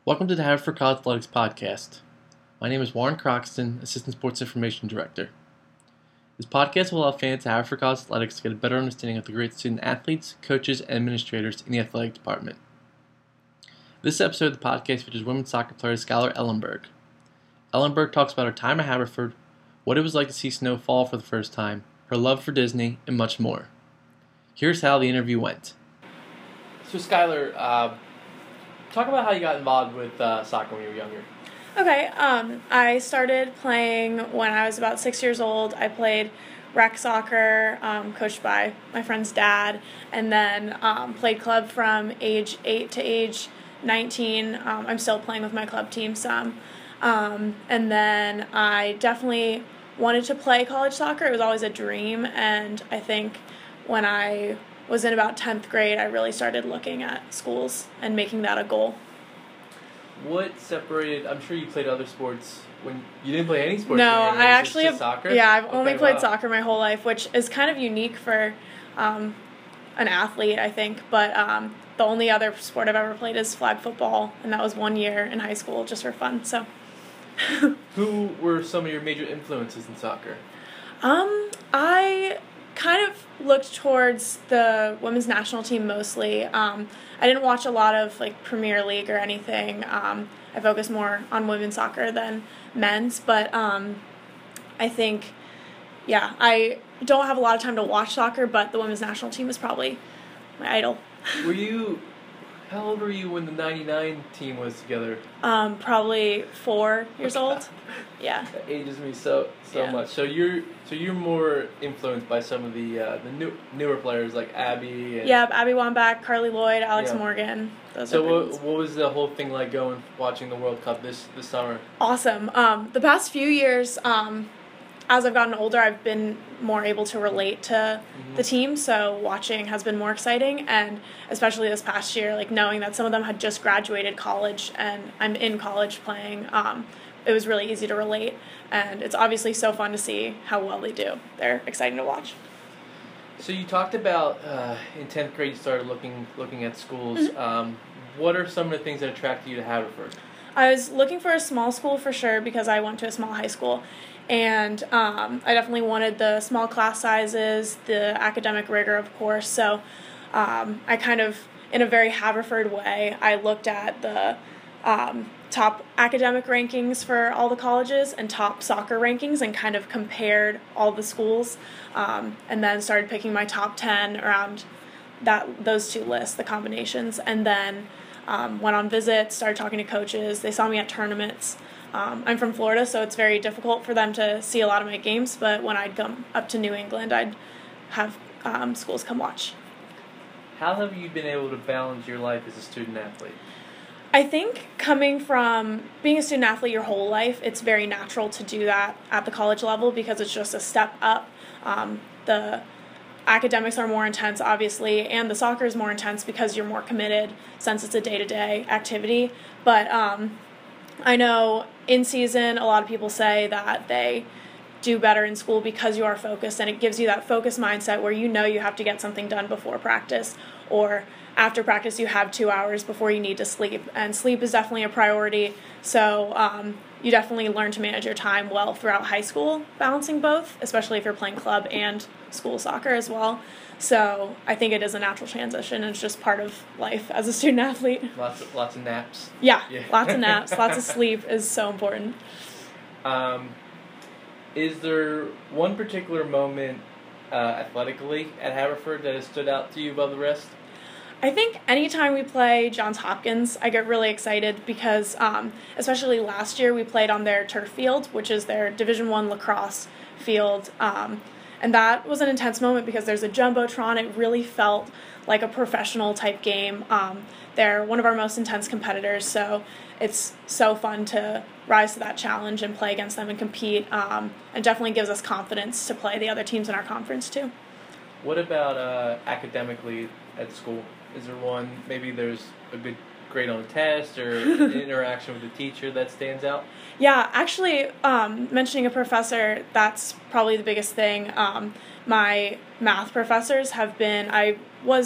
Welcome to the Haverford College Athletics Podcast. My name is Warren Croxton, Assistant Sports Information Director. This podcast will allow fans of Haverford College Athletics to get a better understanding of the great student athletes, coaches, and administrators in the athletic department. This episode of the podcast features women's soccer player Skylar Ellenberg. Ellenberg talks about her time at Haverford, what it was like to see snow fall for the first time, her love for Disney, and much more. Here's how the interview went. So Skylar, talk about how you got involved with soccer when you were younger. Okay, I started playing when I was about 6 years old. I played rec soccer, coached by my friend's dad, and then played club from age 8 to age 19. I'm still playing with my club team some. And then I definitely wanted to play college soccer. It was always a dream, and I think when I was in about 10th grade, I really started looking at schools and making that a goal. What separated? I'm sure you played other sports when you didn't play any sports. No, I actually have soccer. Yeah, I've only played soccer my whole life, which is kind of unique for an athlete, I think. But the only other sport I've ever played is flag football, and that was 1 year in high school just for fun. So, who were some of your major influences in soccer? I kind of looked towards the women's national team mostly. I didn't watch a lot of Premier League or anything. I focused more on women's soccer than men's, but I think, I don't have a lot of time to watch soccer, but the women's national team is probably my idol. How old were you when the '99 team was together? Probably 4 years old. Yeah. That ages me so much. So you're more influenced by some of the newer players like Abby. Abby Wambach, Carly Lloyd, Alex Morgan. So what was the whole thing like watching the World Cup this summer? Awesome. The past few years, as I've gotten older, I've been more able to relate to the team, so watching has been more exciting, and especially this past year, knowing that some of them had just graduated college and I'm in college playing, it was really easy to relate, and it's obviously so fun to see how well they do. They're exciting to watch. So you talked about in 10th grade you started looking at schools. What are some of the things that attracted you to Haverford? I was looking for a small school for sure because I went to a small high school, and I definitely wanted the small class sizes, the academic rigor, of course. So I kind of, in a very Haverford way, I looked at the top academic rankings for all the colleges and top soccer rankings and kind of compared all the schools, and then started picking my top 10 around those two lists, the combinations, and then went on visits, started talking to coaches. They saw me at tournaments. I'm from Florida, so it's very difficult for them to see a lot of my games, but when I'd come up to New England, I'd have schools come watch. How have you been able to balance your life as a student athlete? I think coming from being a student athlete your whole life, it's very natural to do that at the college level because it's just a step up. The academics are more intense, obviously, and the soccer is more intense because you're more committed since it's a day-to-day activity. But I know in season, a lot of people say that they do better in school because you are focused, and it gives you that focused mindset where you know you have to get something done before practice, or after practice you have 2 hours before you need to sleep, and sleep is definitely a priority. So you definitely learn to manage your time well throughout high school, balancing both, especially if you're playing club and school soccer as well. So I think it is a natural transition. It's just part of life as a student athlete. Lots of naps. Yeah, lots of naps, lots of sleep is so important. Is there one particular moment athletically at Haverford that has stood out to you above the rest? I think anytime we play Johns Hopkins, I get really excited because, especially last year, we played on their turf field, which is their Division I lacrosse field, and that was an intense moment because there's a jumbotron. It really felt like a professional type game. They're one of our most intense competitors, so it's so fun to rise to that challenge and play against them and compete, and definitely gives us confidence to play the other teams in our conference too. What about academically at school? Is there one, maybe there's a good grade on a test or an interaction with a teacher that stands out? Yeah, actually, mentioning a professor, that's probably the biggest thing. My math professors have been, I was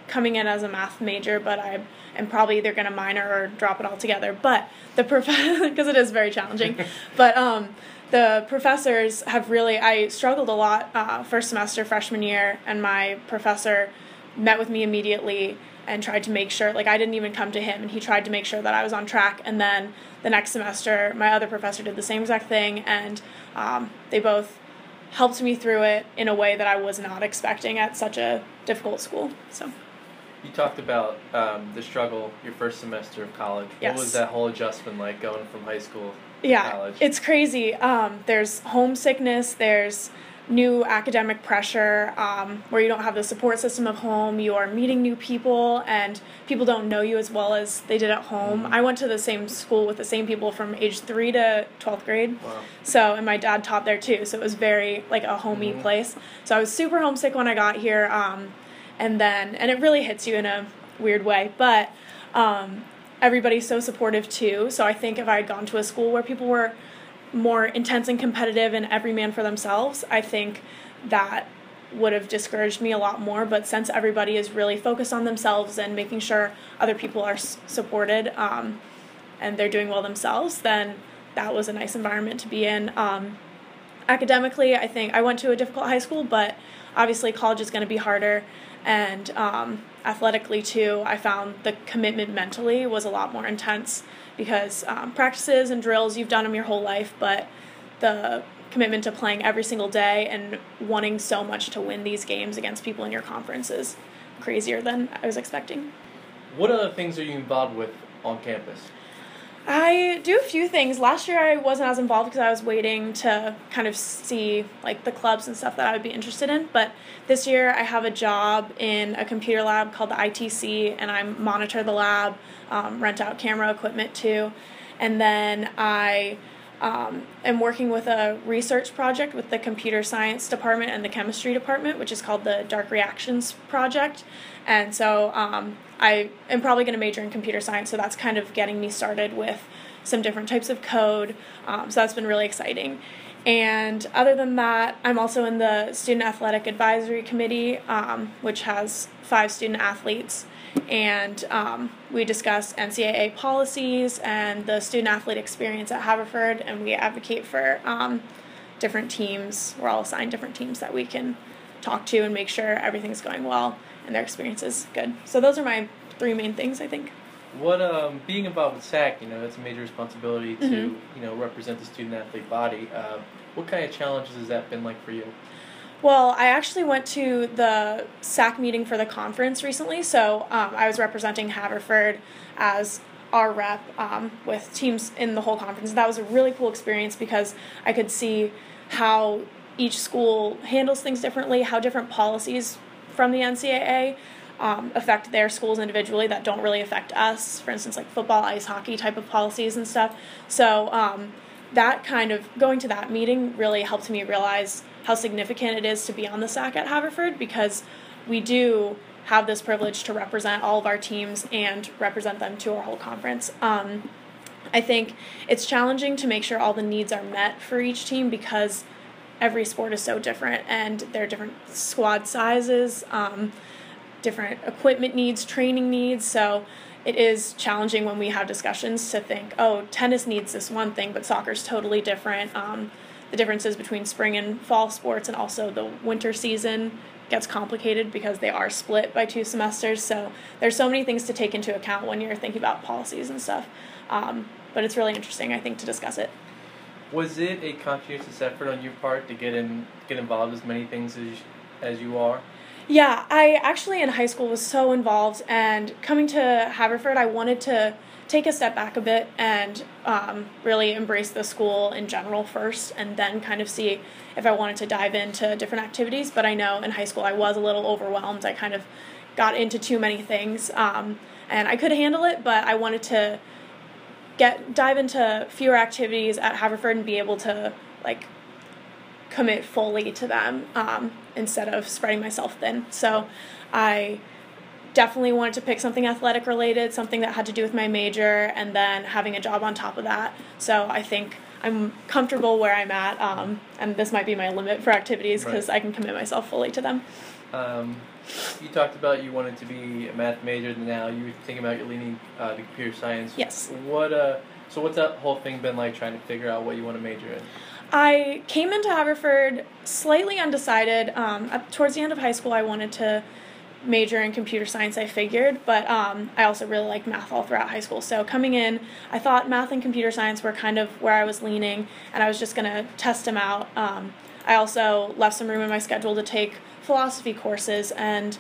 coming in as a math major, but I am probably either going to minor or drop it altogether. But the because it is very challenging. But the professors have really, I struggled a lot first semester, freshman year, and my professor met with me immediately and tried to make sure, like, I didn't even come to him, and he tried to make sure that I was on track. And then the next semester, my other professor did the same exact thing, and they both helped me through it in a way that I was not expecting at such a difficult school. So, you talked about the struggle your first semester of college. Yes. What was that whole adjustment like going from high school to college? It's crazy. There's homesickness, there's new academic pressure where you don't have the support system of home. You are meeting new people, and people don't know you as well as they did at home. I went to the same school with the same people from age 3 to 12th grade. Wow. So, and my dad taught there too, so it was very like a homey place. So I was super homesick when I got here, and it really hits you in a weird way, but everybody's so supportive too. So I think if I had gone to a school where people were more intense and competitive and every man for themselves, I think that would have discouraged me a lot more. But since everybody is really focused on themselves and making sure other people are supported and they're doing well themselves, then that was a nice environment to be in. Academically, I think I went to a difficult high school, but obviously college is going to be harder. And athletically too, I found the commitment mentally was a lot more intense, because practices and drills, you've done them your whole life, but the commitment to playing every single day and wanting so much to win these games against people in your conference is crazier than I was expecting. What other things are you involved with on campus? I do a few things. Last year I wasn't as involved because I was waiting to kind of see like the clubs and stuff that I would be interested in. But this year I have a job in a computer lab called the ITC, and I monitor the lab, rent out camera equipment too. And then I am working with a research project with the computer science department and the chemistry department, which is called the Dark Reactions Project. And so I am probably going to major in computer science, so that's kind of getting me started with some different types of code. So that's been really exciting. And other than that, I'm also in the Student Athletic Advisory Committee, which has 5 student athletes. And we discuss NCAA policies and the student athlete experience at Haverford, and we advocate for different teams. We're all assigned different teams that we can talk to and make sure everything's going well and their experience is good. So those are my 3 main things, I think. What being involved with SAC, that's a major responsibility to represent the student athlete body. What kind of challenges has that been like for you? Well, I actually went to the SAC meeting for the conference recently, so I was representing Haverford as our rep with teams in the whole conference. That was a really cool experience because I could see how each school handles things differently, how different policies from the NCAA affect their schools individually that don't really affect us, for instance, like football, ice hockey type of policies and stuff. So that kind of, going to that meeting really helped me realize how significant it is to be on the SAC at Haverford, because we do have this privilege to represent all of our teams and represent them to our whole conference. I think it's challenging to make sure all the needs are met for each team because every sport is so different and there are different squad sizes, different equipment needs, training needs, so it is challenging when we have discussions to think, oh, tennis needs this one thing, but soccer's totally different. The differences between spring and fall sports and also the winter season gets complicated because they are split by 2 semesters. So there's so many things to take into account when you're thinking about policies and stuff. But it's really interesting, I think, to discuss it. Was it a conscientious effort on your part to get involved as many things as you are? Yeah, I actually in high school was so involved, and coming to Haverford, I wanted to take a step back a bit and really embrace the school in general first, and then kind of see if I wanted to dive into different activities. But I know in high school I was a little overwhelmed. I kind of got into too many things, and I could handle it, but I wanted to dive into fewer activities at Haverford and be able to commit fully to them instead of spreading myself thin. So I definitely wanted to pick something athletic related, something that had to do with my major, and then having a job on top of that. So I think I'm comfortable where I'm at, and this might be my limit for activities because I can commit myself fully to them. You talked about you wanted to be a math major, and now you were thinking about you're leaning to computer science. Yes. So what's that whole thing been like, trying to figure out what you want to major in? I came into Haverford slightly undecided. Towards the end of high school, I wanted to major in computer science, I figured, but I also really liked math all throughout high school. So coming in, I thought math and computer science were kind of where I was leaning, and I was just going to test them out. I also left some room in my schedule to take philosophy courses and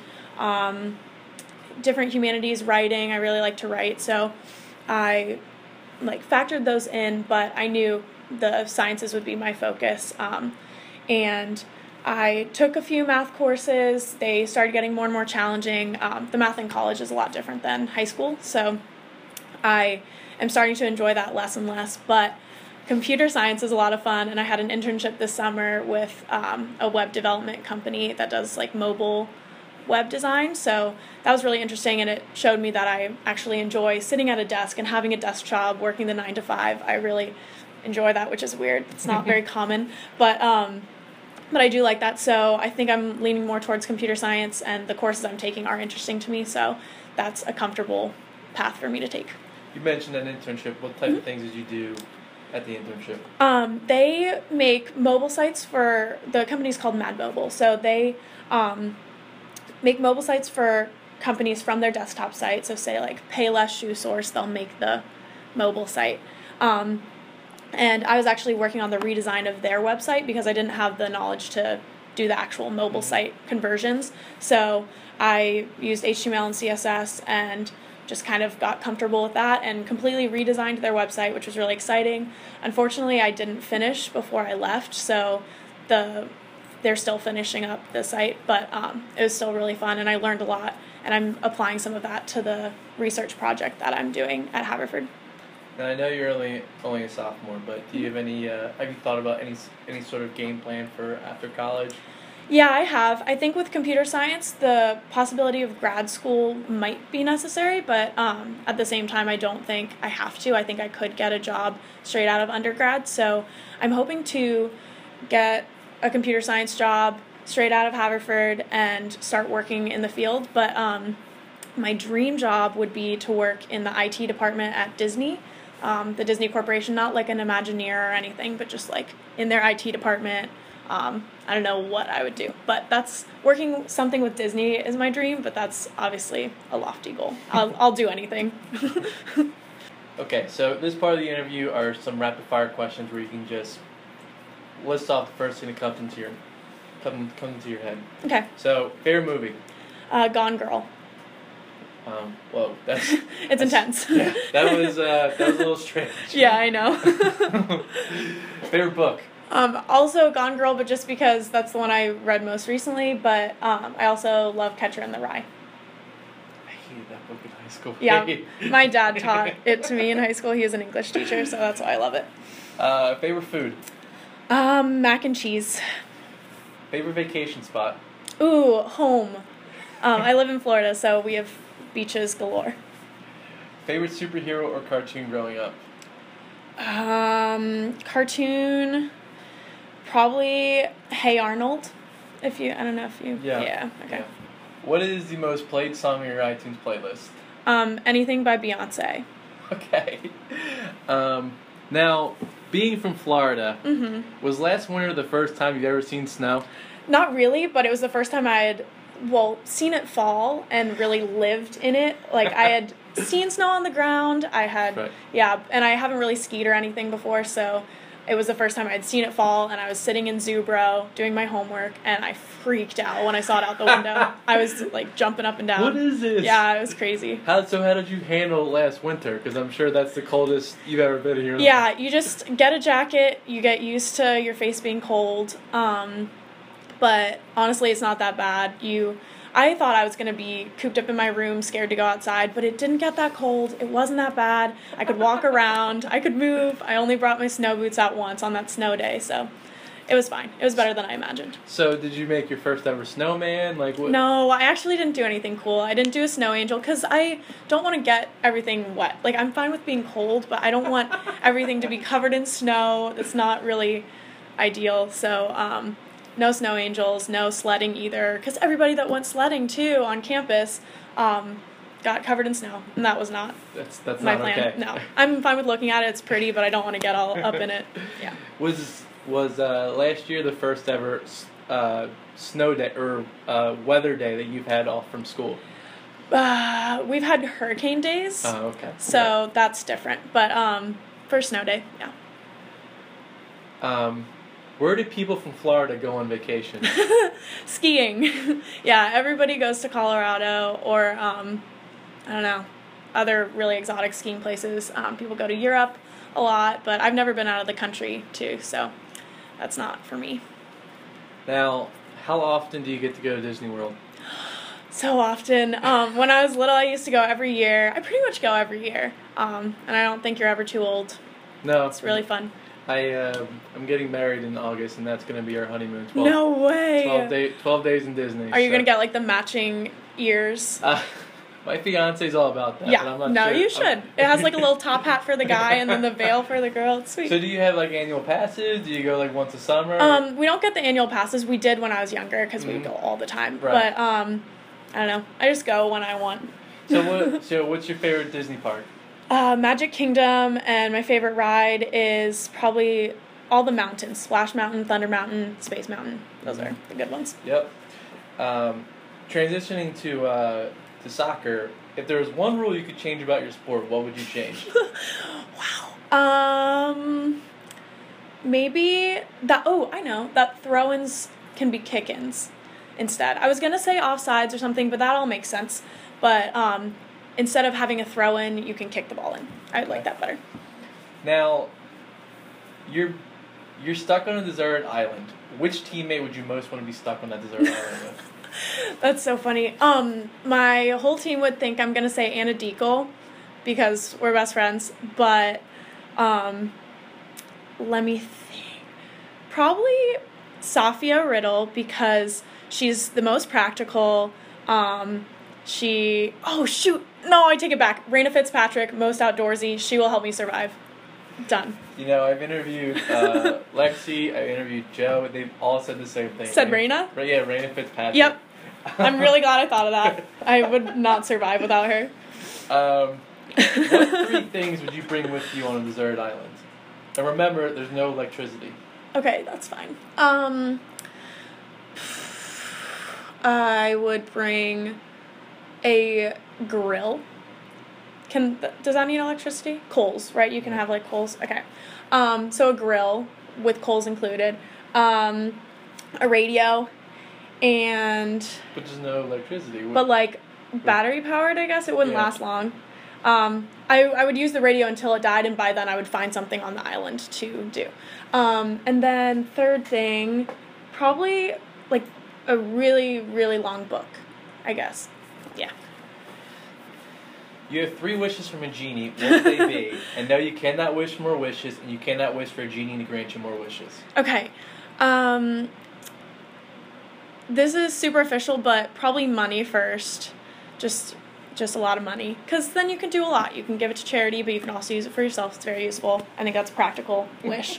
different humanities, writing. I really like to write, so I factored those in, but I knew the sciences would be my focus. And I took a few math courses. They started getting more and more challenging. The math in college is a lot different than high school, so I am starting to enjoy that less and less. But computer science is a lot of fun, and I had an internship this summer with a web development company that does mobile web design. So that was really interesting, and it showed me that I actually enjoy sitting at a desk and having a desk job, working the 9 to 5. I really enjoy that, which is weird. It's not very common, but I do like that. So I think I'm leaning more towards computer science, and the courses I'm taking are interesting to me. So that's a comfortable path for me to take. You mentioned an internship. What type of things did you do at the internship? They make mobile sites for, the company's called Mad Mobile. So they make mobile sites for companies from their desktop site. So say Payless Shoe Source, they'll make the mobile site. And I was actually working on the redesign of their website because I didn't have the knowledge to do the actual mobile site conversions. So I used HTML and CSS and just kind of got comfortable with that and completely redesigned their website, which was really exciting. Unfortunately, I didn't finish before I left, so they're still finishing up the site, but it was still really fun, and I learned a lot, and I'm applying some of that to the research project that I'm doing at Haverford. Now, I know you're only a sophomore, but do you have any? Have you thought about any sort of game plan for after college? Yeah, I have. I think with computer science, the possibility of grad school might be necessary, but at the same time, I don't think I have to. I think I could get a job straight out of undergrad, so I'm hoping to get a computer science job straight out of Haverford and start working in the field, but my dream job would be to work in the IT department at Disney. The Disney Corporation, not like an Imagineer or anything, but just in their IT department. I don't know what I would do, but that's working something with Disney is my dream, but that's obviously a lofty goal. I'll do anything. Okay, so this part of the interview are some rapid fire questions where you can just list off the first thing that comes into your head. Okay. So, favorite movie? Gone Girl. Whoa, it's intense. Yeah, that was a little strange. Yeah, I know. Favorite book? Also Gone Girl, but just because that's the one I read most recently, but I also love Catcher in the Rye. I hated that book in high school. Yeah, my dad taught it to me in high school. He was an English teacher, so that's why I love it. Favorite food? Mac and cheese. Favorite vacation spot? Ooh, home. I live in Florida, so we have beaches galore. Favorite superhero or cartoon growing up? Cartoon, probably Hey Arnold. I don't know if you. Yeah. Okay. Yeah. What is the most played song on your iTunes playlist? Anything by Beyonce. Okay. Now, being from Florida, was last winter the first time you've ever seen snow? Not really, but it was the first time I had, seen it fall and really lived in it. I had seen snow on the ground. I had, and I haven't really skied or anything before, so it was the first time I had seen it fall, and I was sitting in Zubro doing my homework, and I freaked out when I saw it out the window. I was, jumping up and down. What is this? Yeah, it was crazy. How did you handle last winter? Because I'm sure that's the coldest you've ever been here. Yeah, you just get a jacket, you get used to your face being cold, but honestly, it's not that bad. I thought I was going to be cooped up in my room, scared to go outside, but it didn't get that cold. It wasn't that bad. I could walk around. I could move. I only brought my snow boots out once on that snow day, so it was fine. It was better than I imagined. So did you make your first ever snowman? What? No, I actually didn't do anything cool. I didn't do a snow angel because I don't want to get everything wet. I'm fine with being cold, but I don't want everything to be covered in snow. That's not really ideal, so no snow angels, no sledding either, because everybody that went sledding too on campus got covered in snow, and that was not That's my not plan. okay. No, I'm fine with looking at it. It's pretty, but I don't want to get all up in it. Yeah. Was last year the first ever snow day or weather day that you've had off from school? We've had hurricane days. Oh, okay. So that's different, but first snow day, yeah. Where do people from Florida go on vacation? Skiing. Yeah, everybody goes to Colorado or I don't know, other really exotic skiing places. People go to Europe a lot, but I've never been out of the country too, so that's not for me. Now, how often do you get to go to Disney World? So often. When I was little, I used to go every year. I pretty much go every year, and I don't think you're ever too old. No. It's really fun. I'm getting married in August, and that's going to be our honeymoon. No way! 12 days in Disney. Are you going to get, like, the matching ears? My fiance's all about that, Yeah, but I'm not no, sure. you should. It has, like, a little top hat for the guy and then the veil for the girl. It's sweet. So do you have, like, annual passes? Do you go, like, once a summer? We don't get the annual passes. We did when I was younger because we go all the time. Right. But, I don't know. I just go when I want. So what's your favorite Disney park? Magic Kingdom, and my favorite ride is probably all the mountains. Splash Mountain, Thunder Mountain, Space Mountain. Those are the good ones. Yep. Transitioning to soccer, if there was one rule you could change about your sport, what would you change? Wow. Maybe that, I know, that throw-ins can be kick-ins instead. I was going to say offsides or something, but that all makes sense. But instead of having a throw-in, you can kick the ball in. I'd like that better. Now, you're stuck on a deserted island. Which teammate would you most want to be stuck on that deserted island with? That's so funny. My whole team would think I'm going to say Anna Deacle because we're best friends, but let me think. Probably Safia Riddle because she's the most practical. I take it back. Raina Fitzpatrick, most outdoorsy. She will help me survive. Done. You know, I've interviewed Lexi, I interviewed Joe, they've all said the same thing. Said Raina? Yeah, Raina Fitzpatrick. Yep. I'm really glad I thought of that. I would not survive without her. What 3 things would you bring with you on a deserted island? And remember, there's no electricity. Okay, that's fine. I would bring a grill. Does that need electricity? Coals, right? You can have, like, coals. Okay. So a grill with coals included. A radio. And... But there's no electricity. But, like, battery-powered, I guess. It wouldn't last long. I would use the radio until it died, and by then I would find something on the island to do. And then third thing, probably, like, a really, really long book, I guess. Yeah. You have 3 wishes from a genie. What would they be? And no, you cannot wish for more wishes, and you cannot wish for a genie to grant you more wishes. Okay. This is superficial, but probably money first. Just a lot of money. Because then you can do a lot. You can give it to charity, but you can also use it for yourself. It's very useful. I think that's a practical wish.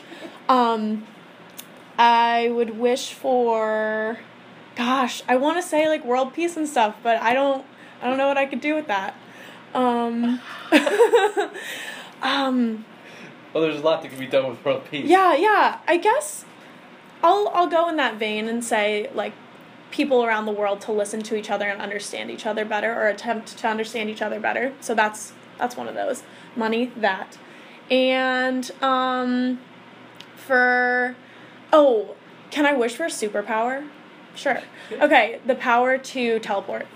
I would wish for... Gosh, I want to say, like, world peace and stuff, but I don't know what I could do with that. Well, there's a lot that can be done with world peace. Yeah. I guess I'll go in that vein and say, like, people around the world to listen to each other and understand each other better, or attempt to understand each other better. So that's one of those. Money, that. And can I wish for a superpower? Sure. Okay, the power to teleport.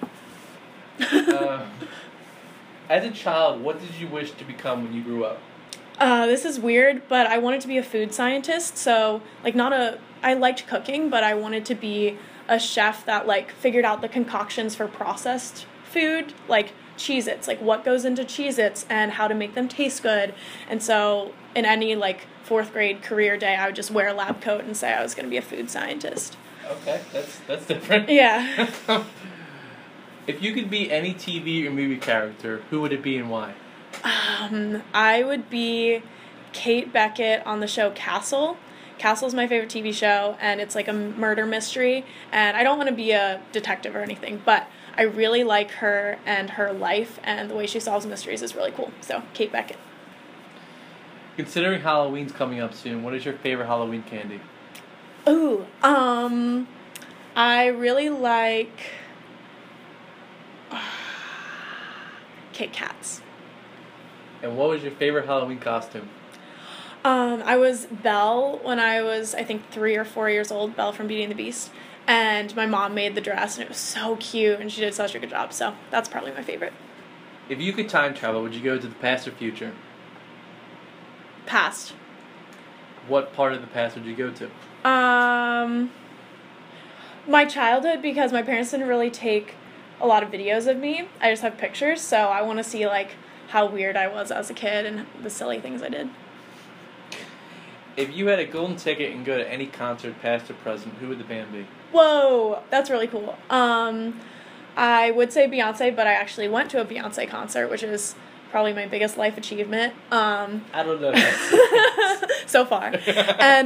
As a child, what did you wish to become when you grew up? This is weird, but I wanted to be a food scientist, so, like, I liked cooking, but I wanted to be a chef that, like, figured out the concoctions for processed food, like Cheez-Its, like, what goes into Cheez-Its and how to make them taste good. And so, in any, like, 4th grade career day, I would just wear a lab coat and say I was going to be a food scientist. Okay, that's different. Yeah. If you could be any TV or movie character, who would it be and why? I would be Kate Beckett on the show Castle. Castle's my favorite TV show, and it's like a murder mystery, and I don't want to be a detective or anything, but I really like her and her life, and the way she solves mysteries is really cool. So, Kate Beckett. Considering Halloween's coming up soon, what is your favorite Halloween candy? Ooh, I really like Kit Kats. And what was your favorite Halloween costume? I was Belle when I was, I think, 3 or 4 years old, Belle from Beauty and the Beast. And my mom made the dress, and it was so cute, and she did such a good job. So that's probably my favorite. If you could time travel, would you go to the past or future? Past. What part of the past would you go to? My childhood, because my parents didn't really take a lot of videos of me. I just have pictures, so I want to see, like, how weird I was as a kid and the silly things I did. If you had a golden ticket and go to any concert, past or present, who would the band be? Whoa, that's really cool. I would say Beyonce, but I actually went to a Beyonce concert, which is probably my biggest life achievement. I don't know. So far. And,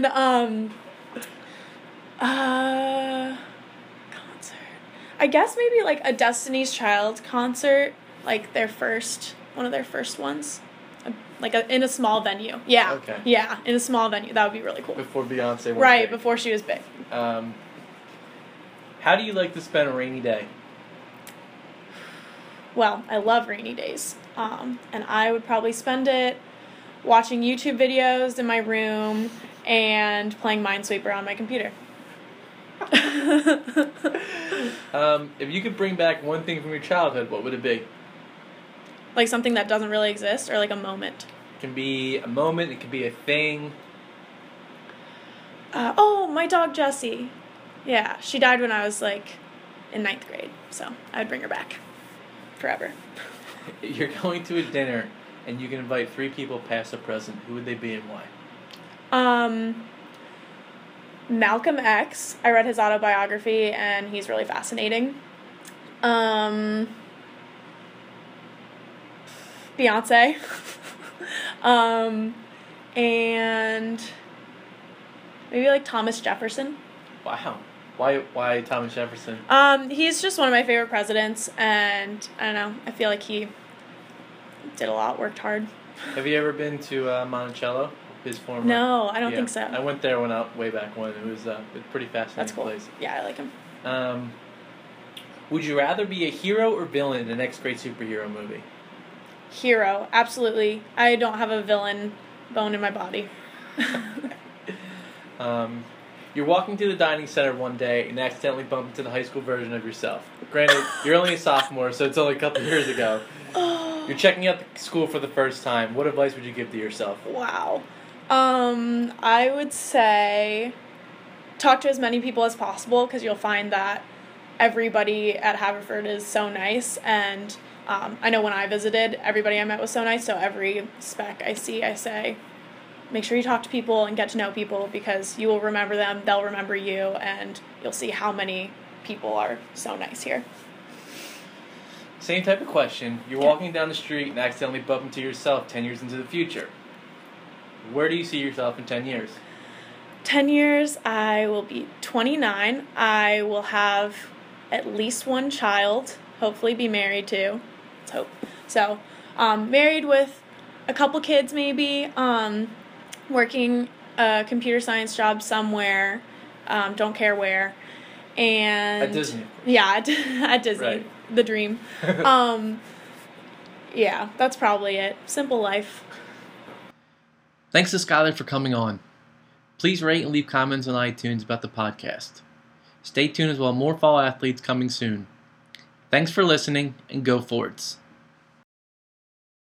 concert. I guess maybe like a Destiny's Child concert, like one of their first ones. Like in a small venue. Yeah. Okay. Yeah, in a small venue. That would be really cool. Before Beyonce went Right, big. before she was big. How do you like to spend a rainy day? Well, I love rainy days. And I would probably spend it watching YouTube videos in my room and playing Minesweeper on my computer. If you could bring back one thing from your childhood, what would it be? Like something that doesn't really exist, or like a moment? It can be a moment, it can be a thing. My dog Jessie. Yeah, she died when I was like in 9th grade, so I'd bring her back forever. You're going to a dinner and you can invite 3 people past or present. Who would they be and why? Malcolm X. I read his autobiography and he's really fascinating. Beyonce. And maybe like Thomas Jefferson. Wow. Why Thomas Jefferson? He's just one of my favorite presidents, and I don't know, I feel like he did a lot, worked hard. Have you ever been to Monticello? His former? No, I don't think so. I went there way back when. It was a pretty fascinating That's cool. place. Yeah, I like him. Would you rather be a hero or villain in the next great superhero movie? Hero, absolutely. I don't have a villain bone in my body. You're walking to the dining center one day and accidentally bump into the high school version of yourself. Granted, you're only a sophomore, so it's only a couple years ago. You're checking out the school for the first time. What advice would you give to yourself? Wow. I would say talk to as many people as possible, because you'll find that everybody at Haverford is so nice, and I know when I visited, everybody I met was so nice, so every spec I see, I say, make sure you talk to people and get to know people, because you will remember them, they'll remember you, and you'll see how many people are so nice here. Same type of question. You're walking down the street and accidentally bump into yourself 10 years into the future. Where do you see yourself in 10 years? 10 years, I will be 29. I will have at least one child, hopefully be married too. Let's hope. So, married with a couple kids maybe, working a computer science job somewhere, don't care where. And at Disney. Yeah, at Disney. Right. The dream. Yeah, that's probably it. Simple life. Thanks to Skylar for coming on. Please rate and leave comments on iTunes about the podcast. Stay tuned as well, more fall athletes coming soon. Thanks for listening, and go Fords.